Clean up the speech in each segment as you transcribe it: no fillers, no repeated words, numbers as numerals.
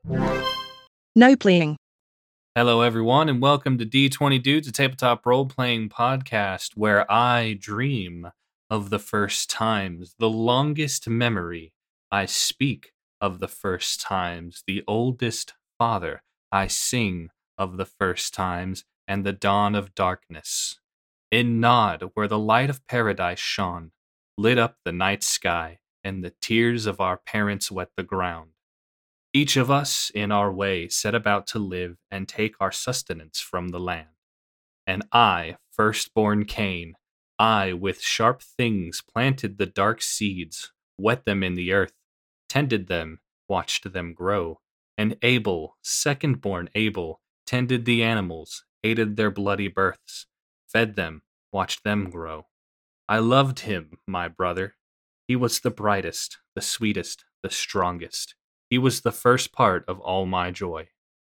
No playing. Hello, everyone, and welcome to D20 Dudes, a tabletop role-playing podcast where I dream of the first times, the longest memory. I speak of the first times, the oldest father. I sing of the first times and the dawn of darkness. In Nod, where the light of paradise shone, lit up the night sky, and the tears of our parents wet the ground. Each of us, in our way, set about to live and take our sustenance from the land. And I, firstborn Cain, I with sharp things planted the dark seeds, wet them in the earth, tended them, watched them grow. And Abel, secondborn Abel, tended the animals, aided their bloody births, fed them, watched them grow. I loved him, my brother. He was the brightest, the sweetest, the strongest. He was the first part of all my joy.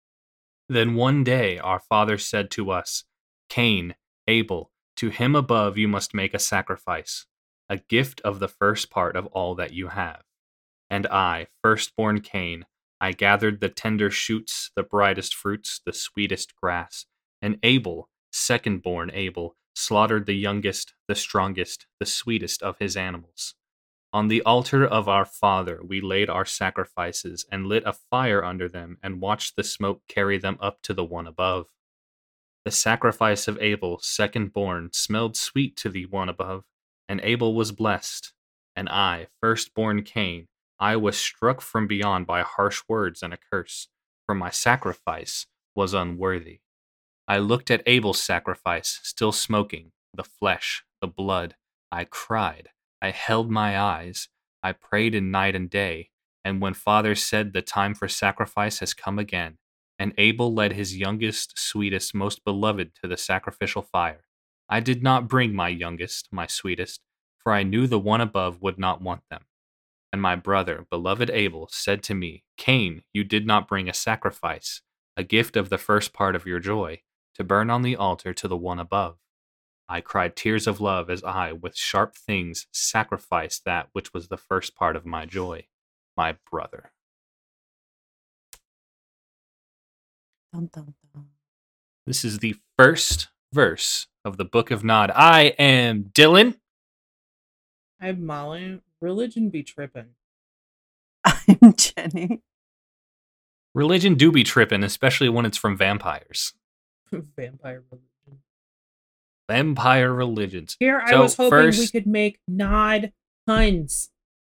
Then one day our father said to us, Cain, Abel, to him above you must make a sacrifice, a gift of the first part of all that you have. And I, firstborn Cain, I gathered the tender shoots, the brightest fruits, the sweetest grass. And Abel, secondborn Abel, slaughtered the youngest, the strongest, the sweetest of his animals. On the altar of our father we laid our sacrifices and lit a fire under them and watched the smoke carry them up to the one above. The sacrifice of Abel, second-born, smelled sweet to the one above, and Abel was blessed. And I, first-born Cain, I was struck from beyond by harsh words and a curse, for my sacrifice was unworthy. I looked at Abel's sacrifice, still smoking, the flesh, the blood. I cried. I held my eyes. I prayed in night and day. And when Father said the time for sacrifice has come again, and Abel led his youngest, sweetest, most beloved to the sacrificial fire, I did not bring my youngest, my sweetest, for I knew the one above would not want them. And my brother, beloved Abel, said to me, Cain, you did not bring a sacrifice, a gift of the first part of your joy, to burn on the altar to the one above. I cried tears of love as I, with sharp things, sacrificed that which was the first part of my joy, my brother. Dun, dun, dun. This is the first verse of the Book of Nod. I am Dylan. I'm Molly. Religion be trippin'. I'm Jenny. Religion do be trippin', especially when it's from vampires. Vampire religion. Vampire religions. Here I So was hoping we first- could make Nod puns.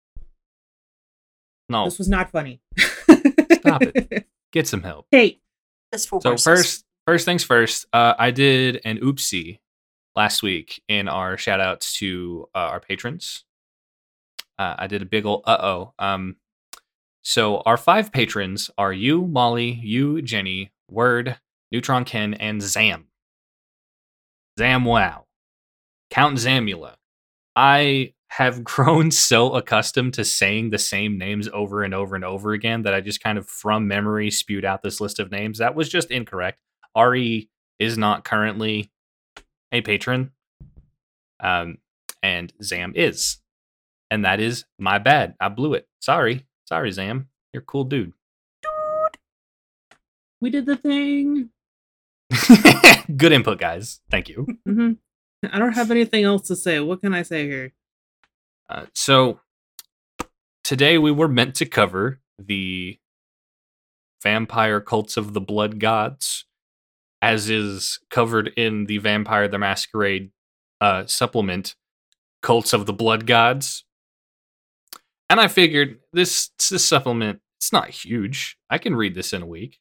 No, This was not funny. Stop it. Get some help. Hey, This for So horses. first things first, I did an oopsie last week in our shout outs to our patrons. I did a big ol' so our 5 patrons are you, Molly, you, Jenny, Word, Neutron Ken, and Zam. Zamwow. Count Zamula. I have grown so accustomed to saying the same names over and over and over again that I just kind of from memory spewed out this list of names. That was just incorrect. Ari is not currently a patron. And Zam is. And that is my bad. I blew it. Sorry, Zam. You're a cool dude. we did the thing. Good input, guys. Thank you. hmm I don't have anything else to say. What can I say here? So today we were meant to cover the vampire cults of the blood gods, as is covered in the Vampire the Masquerade supplement, Cults of the Blood Gods. And I figured this supplement, it's not huge. I can read this in a week.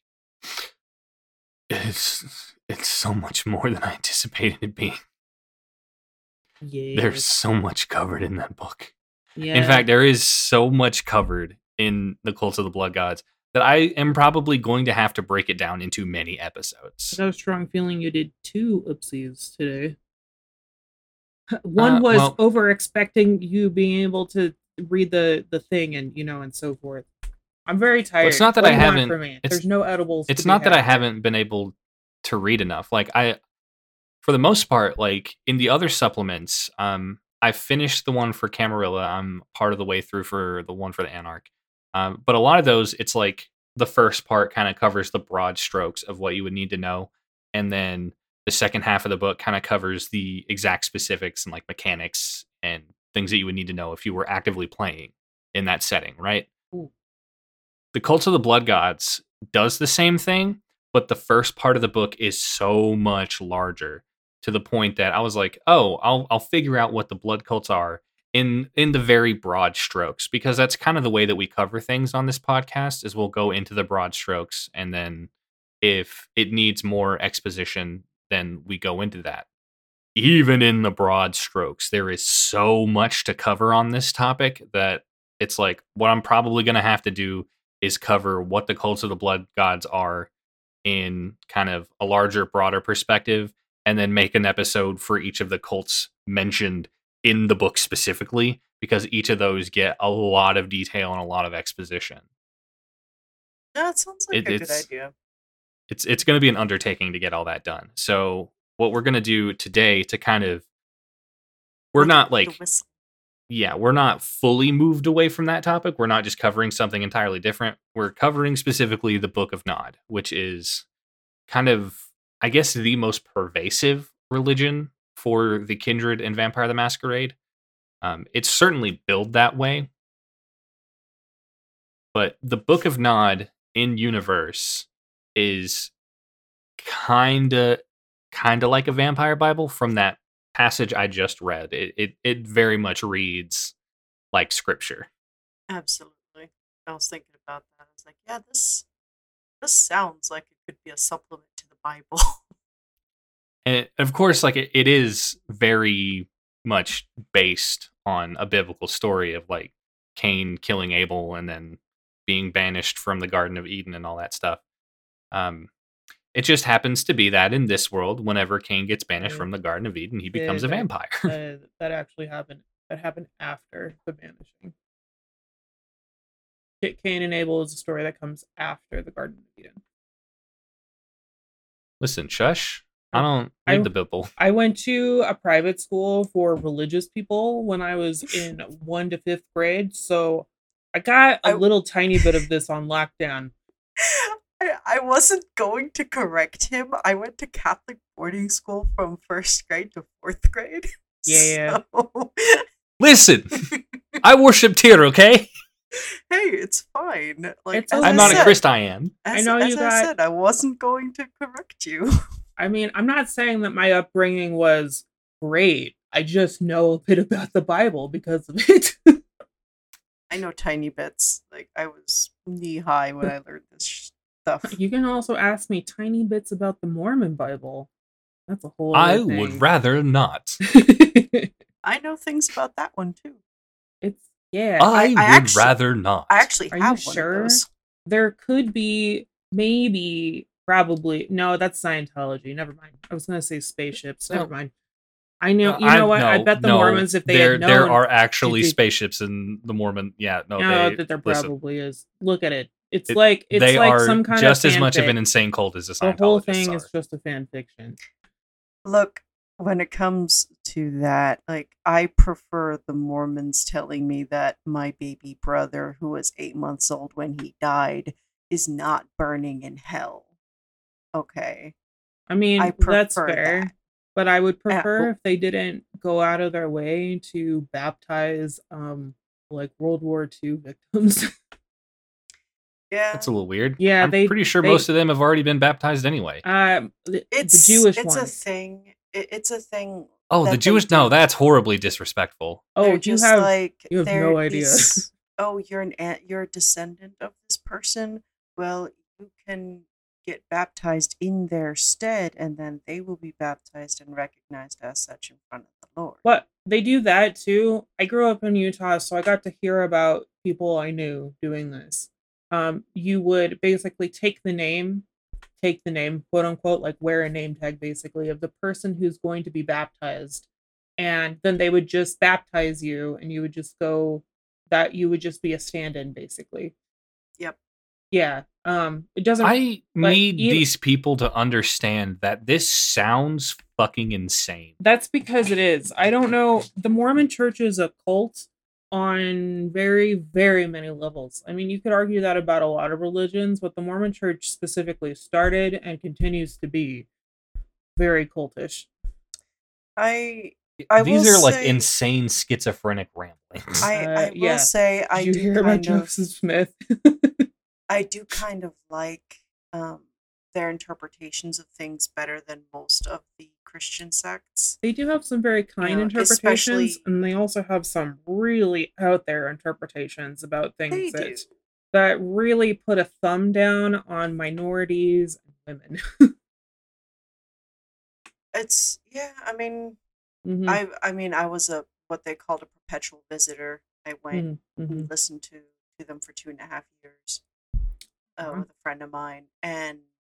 It's so much more than I anticipated it being. Yeah. There's so much covered in that book. Yeah. In fact, there is so much covered in the Cults of the Blood Gods that I am probably going to have to break it down into many episodes. I got a strong feeling you did 2 oopsies today. One was well- over expecting you being able to read the thing and so forth. I'm very tired. it's not that What I do you want haven't- from me? it's- There's no edibles. It's to be not that I had. haven't been able to read enough. Like for the most part, like in the other supplements, I finished the one for Camarilla. I'm part of the way through for the one for the Anarch. But a lot of those, it's like the first part kind of covers the broad strokes of what you would need to know, and then the second half of the book kind of covers the exact specifics and like mechanics and things that you would need to know if you were actively playing in that setting, right? Ooh. The Cult of the Blood Gods does the same thing, but the first part of the book is so much larger, to the point that I was like, oh, I'll figure out what the blood cults are in the very broad strokes, because that's kind of the way that we cover things on this podcast, is we'll go into the broad strokes, and then if it needs more exposition, then we go into that. Even in the broad strokes, there is so much to cover on this topic that it's like, what I'm probably going to have to do is cover what the Cults of the Blood Gods are in kind of a larger, broader perspective, and then make an episode for each of the cults mentioned in the book specifically, because each of those get a lot of detail and a lot of exposition. Yeah, it sounds like a good idea. It's going to be an undertaking to get all that done. So what we're going to do today to kind of, we're not fully moved away from that topic. We're not just covering something entirely different. We're covering specifically the Book of Nod, which is kind of, I guess, the most pervasive religion for the Kindred and Vampire the Masquerade. It's certainly billed that way. But the Book of Nod in universe is kind of like a vampire Bible from that passage I just read. It very much reads like scripture. Absolutely. I was thinking about that. I was like, yeah, this sounds like it could be a supplement to the Bible. And of course, like it is very much based on a biblical story of like Cain killing Abel and then being banished from the Garden of Eden and all that stuff. It just happens to be that in this world, whenever Cain gets banished from the Garden of Eden, he becomes a vampire. That actually happened. That happened after the banishing. Cain and Abel is a story that comes after the Garden of Eden. Listen, shush. I don't read the Bible. I went to a private school for religious people when I was in 1 to 5th grade, so I got a little tiny bit of this on lockdown. I wasn't going to correct him. I went to Catholic boarding school from 1st grade to 4th grade. Yeah. So... Listen, I worshipped here, okay? Hey, it's fine. Like, I'm not a Christian. I said, I wasn't going to correct you. I mean, I'm not saying that my upbringing was great. I just know a bit about the Bible because of it. I know tiny bits. Like, I was knee-high when I learned this stuff. You can also ask me tiny bits about the Mormon Bible. That's a whole other thing. I would rather not. I know things about that one, too. I would rather not. I actually have one sure? of those. There could be, maybe... Probably. No, that's Scientology. Never mind. I was going to say spaceships. Never mind. I know. You know what? I bet the Mormons, if they had known... There are actually spaceships in the Mormon... Yeah, that there probably is. Look at it. It's like some kind of just as much of an insane cult as the Scientologists. The whole thing is just a fan fiction. Look, when it comes to that, like, I prefer the Mormons telling me that my baby brother, who was 8 months old when he died, is not burning in hell. Okay. I mean, that's fair. But I would prefer if they didn't go out of their way to baptize like World War II victims. Yeah. That's a little weird. Yeah, I'm pretty sure most of them have already been baptized anyway. It's the Jewish ones. It's a thing. It's a thing. Oh, the Jewish? No, that's horribly disrespectful. Oh, you have no idea. You're a descendant of this person. Well, you can get baptized in their stead, and then they will be baptized and recognized as such in front of the Lord. But they do that too. I grew up in Utah, so I got to hear about people I knew doing this. You would basically take the name, quote unquote, like wear a name tag basically of the person who's going to be baptized, and then they would just baptize you, and you would just go, that you would just be a stand-in basically. Yep. Yeah. It doesn't. I need these people to understand that this sounds fucking insane. That's because it is. I don't know. The Mormon Church is a cult on very, very many levels. I mean, you could argue that about a lot of religions, but the Mormon Church specifically started and continues to be very cultish. I will These are like say insane schizophrenic ramblings. I will Yeah. say I Did you do hear about kind of Joseph Smith? I do kind of like their interpretations of things better than most of the Christian sects. They do have some very kind know, interpretations, especially- and they also have some really out there interpretations about They things do. that really put a thumb down on minorities and women. It's I mean Mhm, I mean I was a what they called a perpetual visitor. I went mhm, mhm. and listened to them for 2.5 years Uh-huh. with a friend of mine, and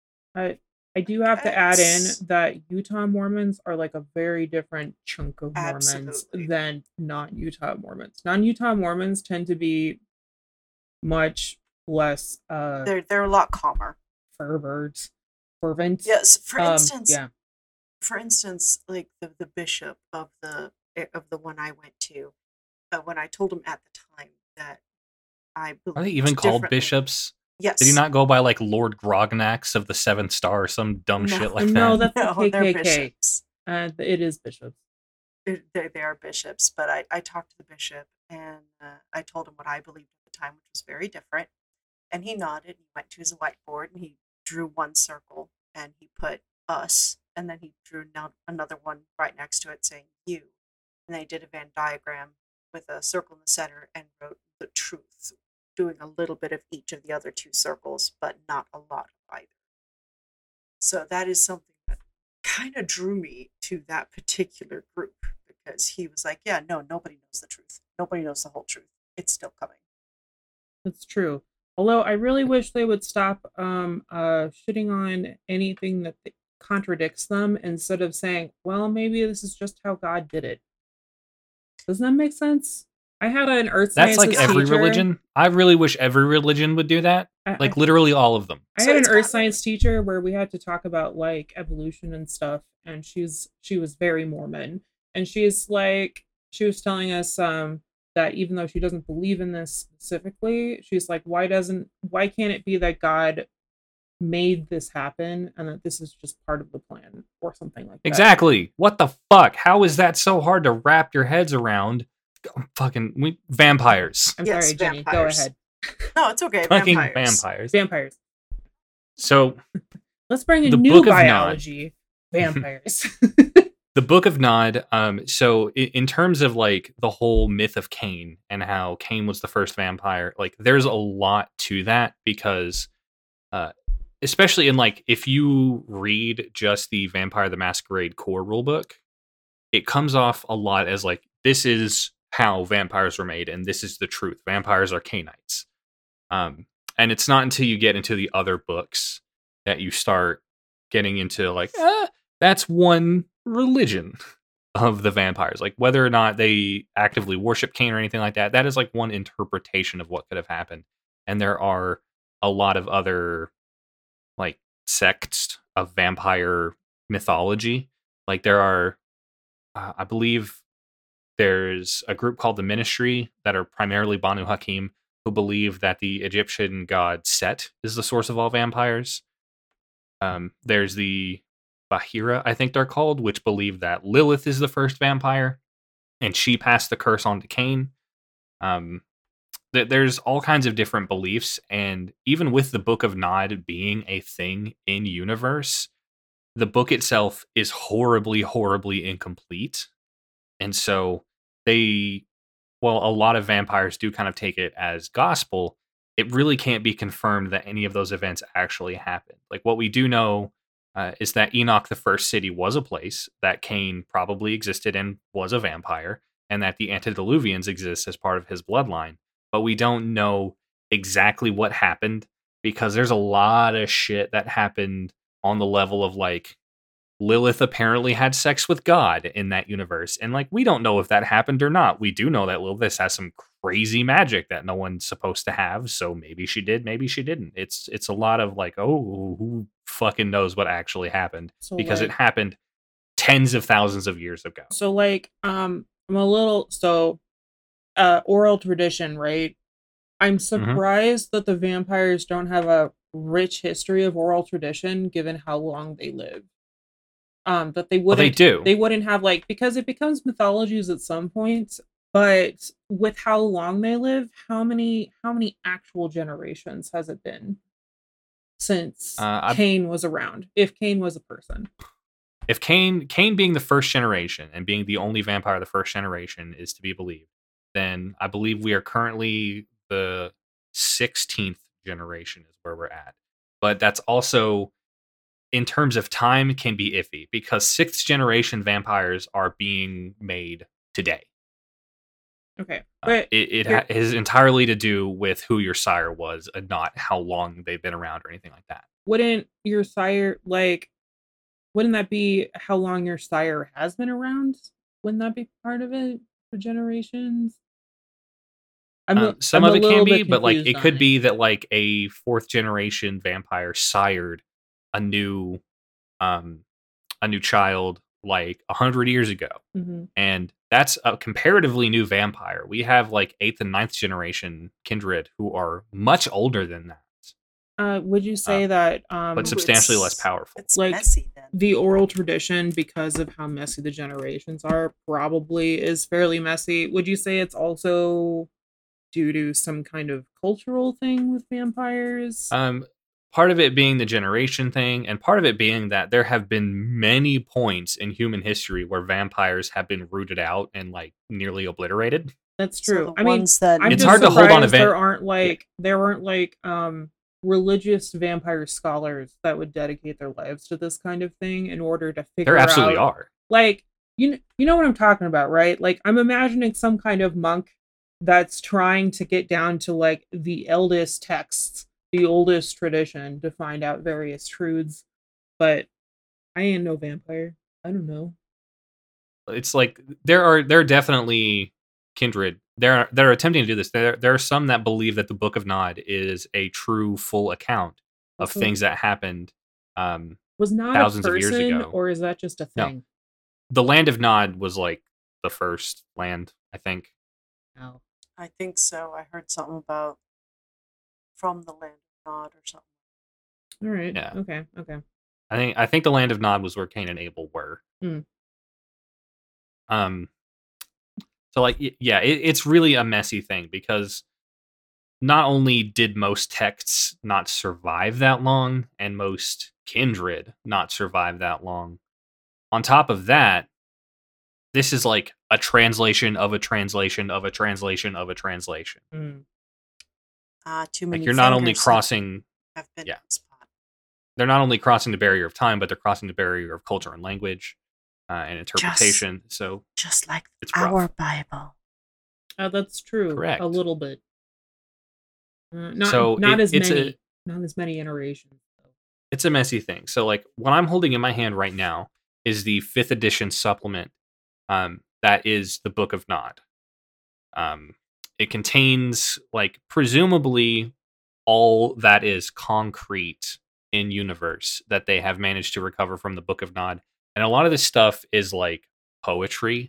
I do have to add in it's that Utah Mormons are like a very different chunk of Mormons absolutely than non-Utah Mormons. Non-Utah Mormons tend to be much less they're a lot calmer. fervent. Yes, for instance, Yeah. like the bishop of the one I went to, when I told him at the time that I Are they believed even called differently. bishops? Yes. Did he not go by like Lord Grognax of the Seventh Star or some dumb No. shit like No, that? that's No, the they're KKK. bishops. It is bishops. They are bishops, but I talked to the bishop and I told him what I believed at the time, which was very different. And he nodded. He went to his whiteboard and he drew one circle and he put us, and then he drew another one right next to it saying you. And then he did a Venn diagram with a circle in the center and wrote the truth, doing a little bit of each of the other two circles, but not a lot of either. So that is something that kind of drew me to that particular group, because he was like, yeah, no, nobody knows the truth. Nobody knows the whole truth. It's still coming. That's true. Although I really wish they would stop shitting on anything that contradicts them instead of saying, well, maybe this is just how God did it. Doesn't that make sense? I had an earth That's sciences like every teacher. religion. I really wish every religion would do that. Like literally all of them. I So had an it's earth not science teacher where we had to talk about like evolution and stuff, and she was very Mormon, and she was telling us that even though she doesn't believe in this specifically, she's like, why can't it be that God made this happen and that this is just part of the plan or something like that? Exactly. What the fuck? How is that so hard to wrap your heads around? Vampires. I'm Yes, sorry, Jenny. Go vampires. ahead. No, it's okay. Fucking Vampires. Vampires. So Let's bring in The new Book of biology. Vampires. the Book of Nod, so in terms of like the whole myth of Cain and how Cain was the first vampire, like there's a lot to that because especially in like if you read just the Vampire the Masquerade core rulebook, it comes off a lot as like this is how vampires were made and this is the truth. Vampires are Cainites. And it's not until you get into the other books that you start getting into like that's one religion of the vampires. Like whether or not they actively worship Cain or anything like that, that is like one interpretation of what could have happened. And there are a lot of other like sects of vampire mythology. Like there are, I believe there's a group called the Ministry that are primarily Banu Hakim who believe that the Egyptian god Set is the source of all vampires. There's the Bahira, I think they're called, which believe that Lilith is the first vampire and she passed the curse on to Cain. There's all kinds of different beliefs, and even with the Book of Nod being a thing in universe, the book itself is horribly, horribly incomplete. And so a lot of vampires do kind of take it as gospel. It really can't be confirmed that any of those events actually happened. Like what we do know is that Enoch, the first city, was a place that Cain probably existed and was a vampire, and that the antediluvians exist as part of his bloodline. But we don't know exactly what happened because there's a lot of shit that happened on the level of like Lilith apparently had sex with God in that universe. And like, we don't know if that happened or not. We do know that Lilith has some crazy magic that no one's supposed to have. So maybe she did, maybe she didn't. It's a lot of like, oh, who fucking knows what actually happened because it happened tens of thousands of years ago. So like, I'm a little, so oral tradition, right? I'm Mhm. surprised that the vampires don't have a rich history of oral tradition given how long they live. That Well, they do. they wouldn't have like, because it becomes mythologies at some point, but with how long they live, how many actual generations has it been since I Cain was around? If Cain was a person. If Cain being the first generation and being the only vampire of the first generation is to be believed, then I believe we are currently the 16th generation is where we're at. But that's also, in terms of time, can be iffy because sixth generation vampires are being made today. Okay. But here, Is entirely to do with who your sire was and not how long they've been around or anything like that. wouldn't your sire like wouldn't that be how long your sire has been around? Wouldn't that be part of it for generations? Some I'm a of it can little be, bit but like confused it on could it. be that like a fourth generation vampire sired a new um a new child like 100 years ago, Hmm. and that's a comparatively new vampire. We have like eighth and ninth generation kindred who are much older than that, Would you say um, that but Ooh, substantially less powerful. it's like messy then. the oral tradition, because of how messy the generations are, probably is fairly messy? Would you say it's also due to some kind of cultural thing with vampires? Um, Part of it being the generation thing, and part of it being that there have been many points in human history where vampires have been rooted out and like nearly obliterated. That's So true. the I mean, ones that I'm It's just hard to hold on surprised event. Yeah, there aren't like religious vampire scholars that would dedicate their lives to this kind of thing in order to there figure absolutely out, are. like, you know what I'm talking about, right? Like, I'm imagining some kind of monk that's trying to get down to like the eldest texts, the oldest tradition, to find out various truths. But I ain't no vampire. I don't know. It's like there are definitely kindred. They're attempting to do this. There are some that believe that the Book of Nod is a true full account of Also, things that happened um, was not a thousands of years person, ago. or is that just a No, thing? the land of Nod was like the first land, I think. No. I think so. I heard something about from the land of Nod or something. All right. Yeah, Okay. Okay. I think the land of Nod was where Cain and Abel were. Hmm. Um, so like yeah, it's really a messy thing because not only did most texts not survive that long, and most kindred not survive that long, on top of that, this is like a translation of a translation of a translation of a translation. Hmm. Too Like many you're not only fingers crossing, have been in yeah, this pot. they're not only crossing the barrier of time, but they're crossing the barrier of culture and language and Just interpretation. So just like it's our rough. Bible. That's true. A Correct. little bit. Not So not as it's a many. Not as many iterations. Though. it's a messy thing. So like what I'm holding in my hand right now is the fifth edition supplement. That is the Book of Nod. It contains like presumably all that is concrete in universe that they have managed to recover from the Book of Nod, and a lot of this stuff is like poetry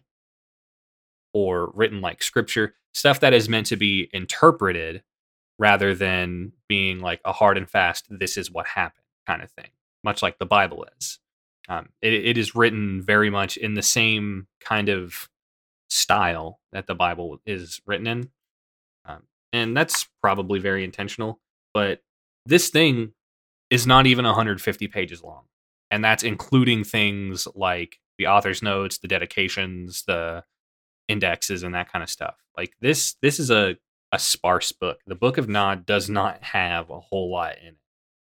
or written like scripture, stuff that is meant to be interpreted rather than being like a hard and fast "this is what happened" kind of thing, much like the Bible is. It is written very much in the same kind of style that the Bible is written in, and that's probably very intentional. But this thing is not even 150 pages long, and that's including things like the author's notes, the dedications, the indexes, and that kind of stuff. Like this is a sparse book. The Book of Nod does not have a whole lot in it.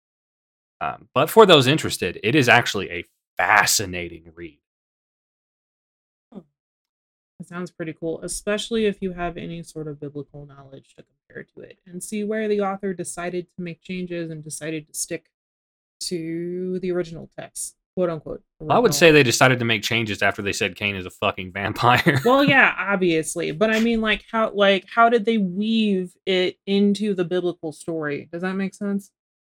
But for those interested, it is actually a fascinating read. Hmm. It sounds pretty cool, especially if you have any sort of biblical knowledge to compare to it and see where the author decided to make changes and decided to stick to the original text, quote unquote I would original. say they decided to make changes after they said Cain is a fucking vampire. Well, yeah, obviously, but I mean, like how did they weave it into the biblical story? Does that make sense?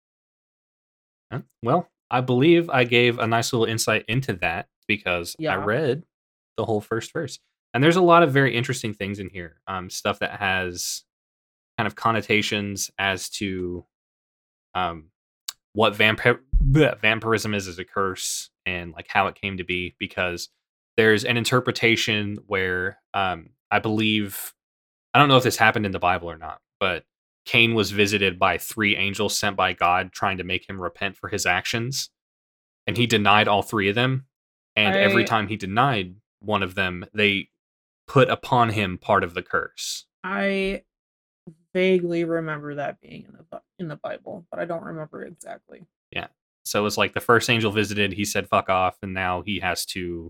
Well, I believe I gave a nice little insight into that because I Yeah. read the whole first verse. And there's a lot of very interesting things in here. Stuff that has kind of connotations as to what vampirism is as a curse and like how it came to be, because there's an interpretation where I believe, I don't know if this happened in the Bible or not, but Cain was visited by 3 angels sent by God trying to make him repent for his actions, and he denied all 3 of them. And every time he denied one of them, they put upon him part of the curse. I vaguely remember that being in the Bible, but I don't remember exactly. Yeah. So it was like the first angel visited, he said fuck off, and now he has to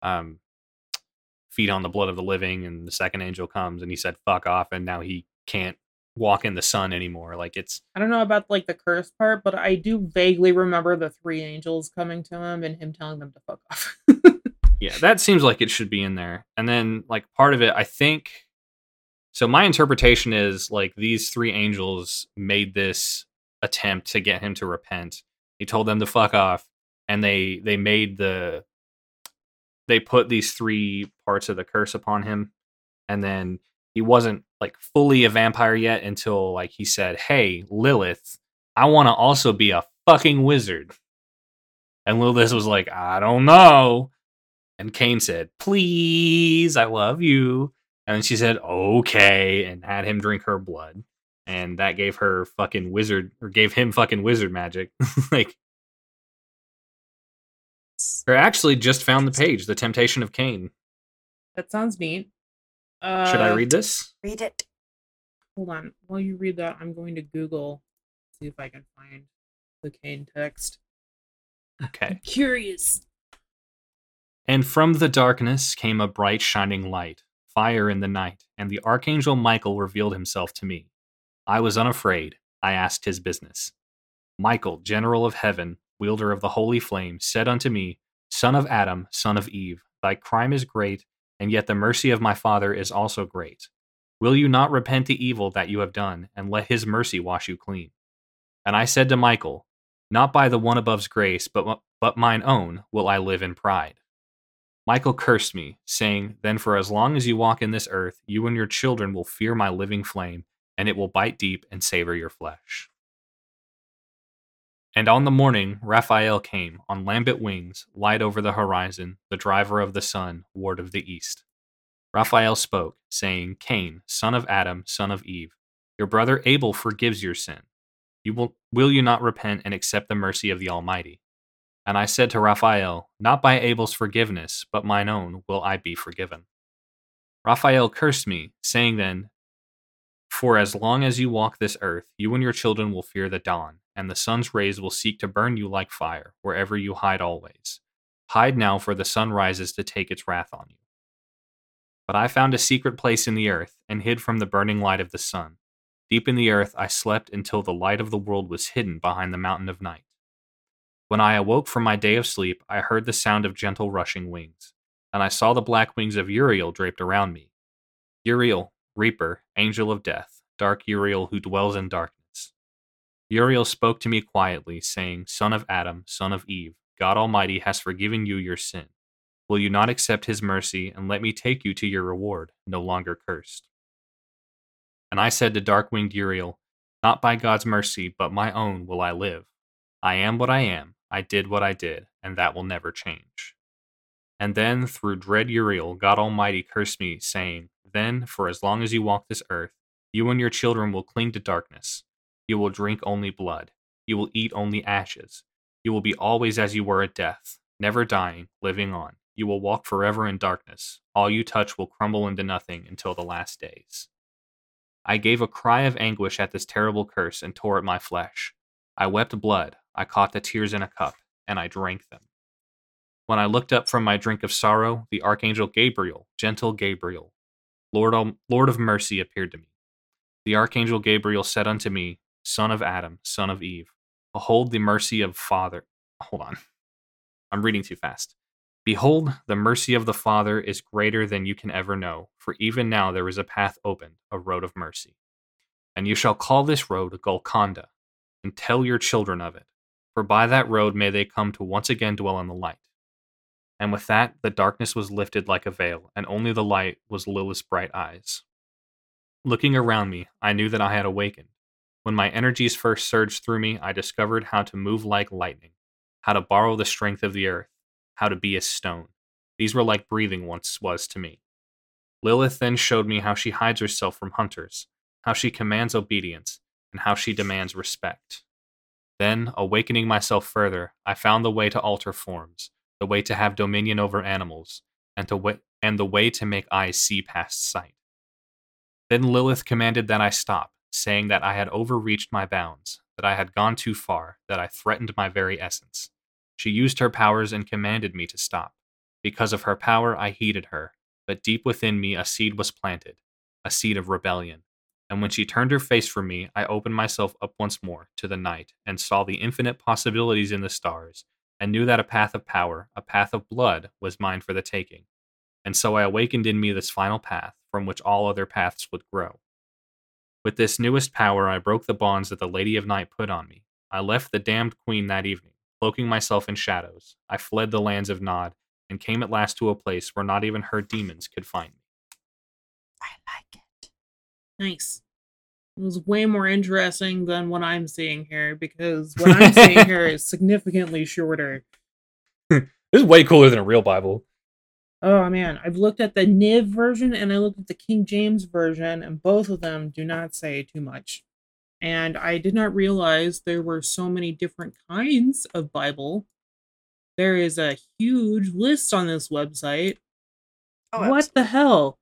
feed on the blood of the living, and the second angel comes and he said fuck off, and now he can't walk in the sun anymore. Like, it's, I don't know about like the curse part, but I do vaguely remember the 3 angels coming to him and him telling them to fuck off. yeah, that seems like it should be in there. And then like part of it, I think, so my interpretation is like these 3 angels made this attempt to get him to repent. He told them to fuck off, and they put these 3 parts of the curse upon him, and then he wasn't like fully a vampire yet until like he said, "Hey, Lilith, I want to also be a fucking wizard." And Lilith was like, "I don't know." And Cain said, "Please, I love you." And then she said, "Okay," and had him drink her blood. And that gave her fucking wizard, or gave him fucking wizard magic. Like, I actually just found the page, The Temptation of Cain. That sounds neat. Should I read this? Read it. Hold on. While you read that, I'm going to Google, see if I can find the Cain text. Okay. I'm curious. And from the darkness came a bright shining light, fire in the night, and the archangel Michael revealed himself to me. I was unafraid. I asked his business. Michael, general of heaven, wielder of the holy flame, said unto me, Son of Adam, son of Eve, thy crime is great, and yet the mercy of my Father is also great. Will you not repent the evil that you have done, and let his mercy wash you clean? And I said to Michael, Not by the one above's grace, but mine own, will I live in pride. Michael cursed me, saying, Then for as long as you walk in this earth, you and your children will fear my living flame, and it will bite deep and savor your flesh. And on the morning, Raphael came, on lambent wings, light over the horizon, the driver of the sun, ward of the east. Raphael spoke, saying, Cain, son of Adam, son of Eve, your brother Abel forgives your sin. Will you not repent and accept the mercy of the Almighty? And I said to Raphael, Not by Abel's forgiveness, but mine own, will I be forgiven. Raphael cursed me, saying then, For as long as you walk this earth, you and your children will fear the dawn, and the sun's rays will seek to burn you like fire, wherever you hide always. Hide now, for the sun rises to take its wrath on you. But I found a secret place in the earth, and hid from the burning light of the sun. Deep in the earth I slept until the light of the world was hidden behind the mountain of night. When I awoke from my day of sleep, I heard the sound of gentle rushing wings, and I saw the black wings of Uriel draped around me. Uriel, Reaper, angel of death, dark Uriel who dwells in darkness. Uriel spoke to me quietly, saying, Son of Adam, son of Eve, God Almighty has forgiven you your sin. Will you not accept his mercy, and let me take you to your reward, no longer cursed? And I said to dark-winged Uriel, Not by God's mercy, but my own will I live. I am what I am, I did what I did, and that will never change. And then, through dread Uriel, God Almighty cursed me, saying, Then, for as long as you walk this earth, you and your children will cling to darkness. You will drink only blood. You will eat only ashes. You will be always as you were at death, never dying, living on. You will walk forever in darkness. All you touch will crumble into nothing until the last days. I gave a cry of anguish at this terrible curse and tore at my flesh. I wept blood. I caught the tears in a cup, and I drank them. When I looked up from my drink of sorrow, the archangel Gabriel, gentle Gabriel, Lord of mercy, appeared to me. The archangel Gabriel said unto me, Son of Adam, son of Eve, behold the mercy of Father. Hold on. I'm reading too fast. Behold, the mercy of the Father is greater than you can ever know, for even now there is a path opened, a road of mercy. And you shall call this road Golconda, and tell your children of it, for by that road may they come to once again dwell in the light. And with that, the darkness was lifted like a veil, and only the light was Lilith's bright eyes. Looking around me, I knew that I had awakened. When my energies first surged through me, I discovered how to move like lightning, how to borrow the strength of the earth, how to be a stone. These were like breathing once was to me. Lilith then showed me how she hides herself from hunters, how she commands obedience, and how she demands respect. Then, awakening myself further, I found the way to alter forms, the way to have dominion over animals, and the way to make eyes see past sight. Then Lilith commanded that I stop, saying that I had overreached my bounds, that I had gone too far, that I threatened my very essence. She used her powers and commanded me to stop. Because of her power, I heeded her, but deep within me a seed was planted, a seed of rebellion. And when she turned her face from me, I opened myself up once more to the night and saw the infinite possibilities in the stars, and knew that a path of power, a path of blood, was mine for the taking. And so I awakened in me this final path, from which all other paths would grow. With this newest power, I broke the bonds that the Lady of Night put on me. I left the damned queen that evening, cloaking myself in shadows. I fled the lands of Nod, and came at last to a place where not even her demons could find me. I like it. Nice. It was way more interesting than what I'm seeing here, because what I'm seeing here is significantly shorter. This is way cooler than a real Bible. Oh man, I've looked at the NIV version and I looked at the King James version, and both of them do not say too much. And I did not realize there were so many different kinds of Bible. There is a huge list on this website. Oh, what the hell?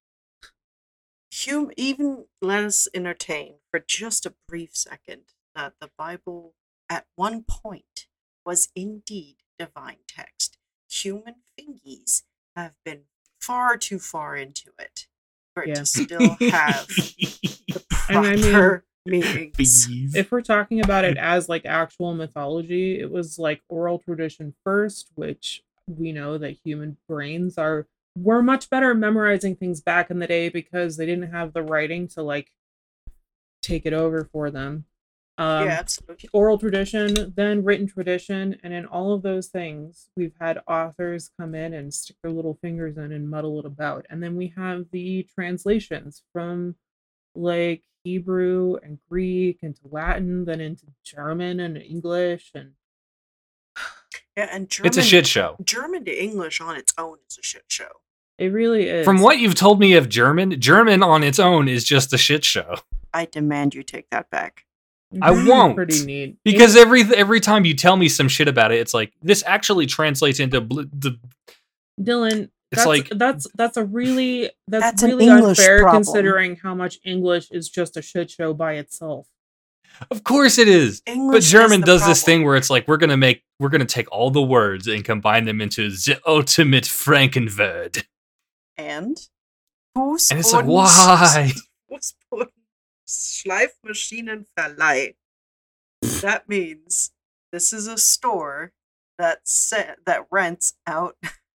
Even let us entertain for just a brief second that the Bible at one point was indeed divine text. Human fingies have been far too far into it for it to still have the proper meanings. If we're talking about it as like actual mythology, it was like oral tradition first, which we know that human brains were much better at memorizing things back in the day because they didn't have the writing to like take it over for them. Yeah, absolutely. Oral tradition, then written tradition, and in all of those things, we've had authors come in and stick their little fingers in and muddle it about. And then we have the translations from like Hebrew and Greek into Latin, then into German and English, and yeah, and German, it's a shit show. German to English on its own is a shit show. It really is. From what you've told me of German on its own is just a shit show. I demand you take that back. I won't. Pretty neat. Because every time you tell me some shit about it, it's like this actually translates into the. Dylan, that's really English unfair problem. Considering how much English is just a shit show by itself. Of course it is. English but German is the does problem. this thing where it's like we're gonna take all the words and combine them into the ultimate Frankenword. And it's like, why? Schleifmaschinenverleih. That means this is a store that rents out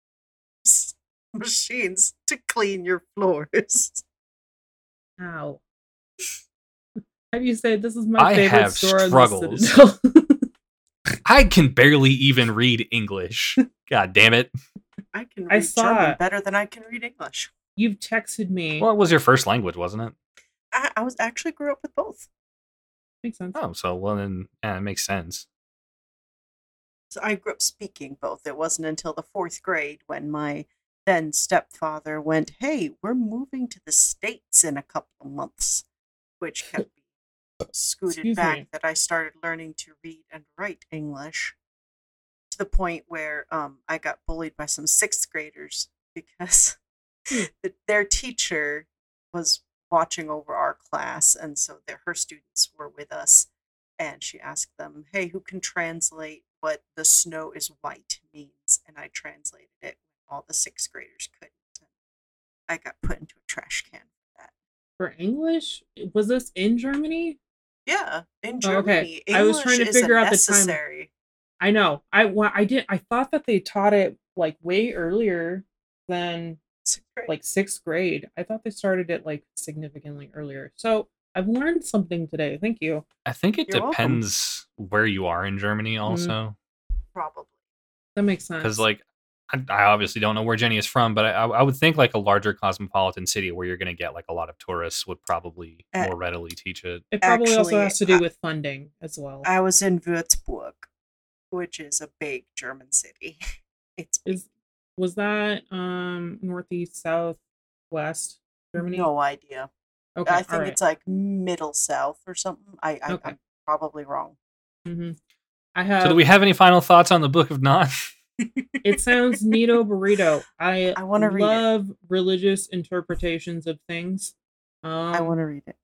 machines to clean your floors. How? Have you said this is my favorite have store on struggles. the Citadel? I can barely even read English. God damn it. I can read German better than I can read English. You've texted me. Well, it was your first language, wasn't it? I was actually grew up with both. Makes sense. Oh, so well then, yeah, it makes sense. So I grew up speaking both. It wasn't until the 4th grade when my then stepfather went, "Hey, we're moving to the States in a couple of months," which kept me scooted back that I started learning to read and write English to the point where I got bullied by some 6th graders because their teacher was watching over our class, and so her students were with us, and she asked them, "Hey, who can translate what the snow is white means?" And I translated it when all the 6th graders couldn't. I got put into a trash can for that. For English? Was this in Germany? Yeah, in Germany. Okay. English I was trying to figure out the time. I know. I thought that they taught it like way earlier than like 6th grade. I thought they started it like significantly earlier. So I've learned something today. Thank you. I think it You're depends where you are in Germany also. Probably. That makes sense. Because like I obviously don't know where Jenny is from, but I would think like a larger cosmopolitan city where you're going to get like a lot of tourists would probably A- more readily teach it. It probably also Actually, has to do with funding as well. I was in Würzburg, which is a big German city. It's big. Was that northeast, south, west Germany? No idea. Okay, I think all right. it's like middle south or something. Okay. I'm probably wrong. Mm-hmm. I have. So do we have any final thoughts on the Book of Nod? It sounds neato burrito. I want to read it. love religious interpretations of things. I want to read it.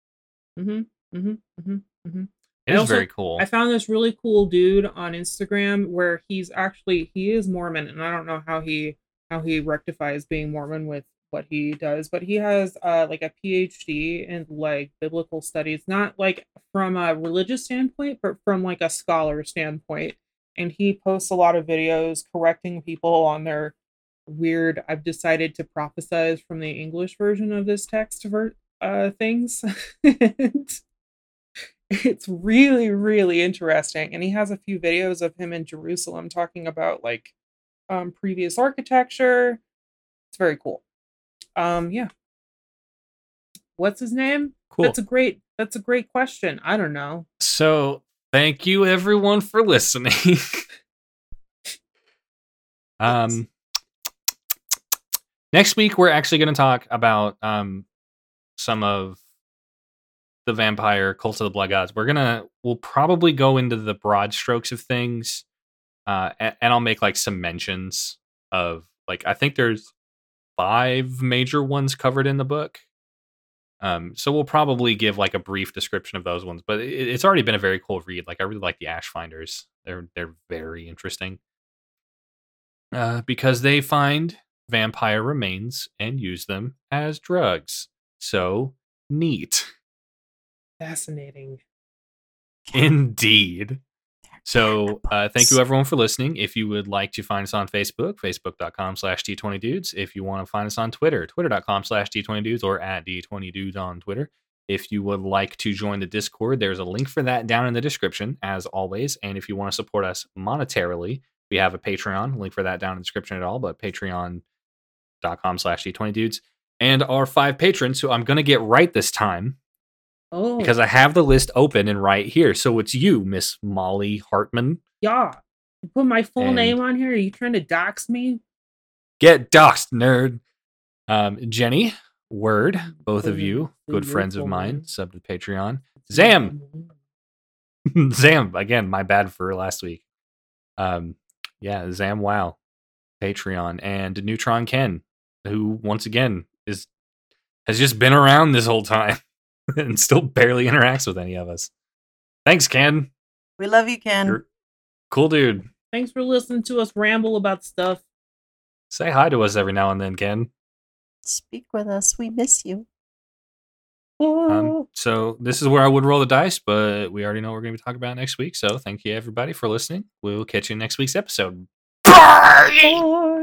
It is very cool. I found this really cool dude on Instagram where he is Mormon, and I don't know how he rectifies being Mormon with what he does, but he has like a PhD in like biblical studies, not like from a religious standpoint, but from like a scholar standpoint. And he posts a lot of videos correcting people on their weird I've decided to prophesize from the English version of this text things. And it's really, really interesting. And he has a few videos of him in Jerusalem talking about like previous architecture. It's very cool. Yeah. What's his name? Cool. That's a great question. I don't know. So thank you everyone for listening. Next week we're actually going to talk about some of the vampire Cult of the Blood Gods. We'll probably go into the broad strokes of things, and I'll make like some mentions of like I think there's 5 major ones covered in the book. So we'll probably give like a brief description of those ones, but it's already been a very cool read. Like I really like the Ashfinders. They're very interesting because they find vampire remains and use them as drugs. So neat. Fascinating. Indeed. So thank you everyone for listening. If you would like to find us on Facebook, facebook.com/D20dudes. If you want to find us on Twitter, twitter.com/D20dudes or at D20dudes on Twitter. If you would like to join the Discord, there's a link for that down in the description, as always. And if you want to support us monetarily, we have a Patreon, link for that down in the description at all, but patreon.com/D20dudes. And our 5 patrons, who I'm going to get right this time. Oh. Because I have the list open and right here. So it's you, Miss Molly Hartman. Yeah. You put my full name on here? Are you trying to dox me? Get doxed, nerd. Jenny, Word, both of you, good friends of mine, sub to Patreon. Zam, again, my bad for last week. Yeah, Zam, wow, Patreon, and Neutron Ken, who once again has just been around this whole time and still barely interacts with any of us. Thanks, Ken. We love you, Ken. You're cool dude. Thanks for listening to us ramble about stuff. Say hi to us every now and then, Ken. Speak with us. We miss you. So this is where I would roll the dice, but we already know what we're going to be talking about next week. So thank you, everybody, for listening. We'll catch you in next week's episode. Bye!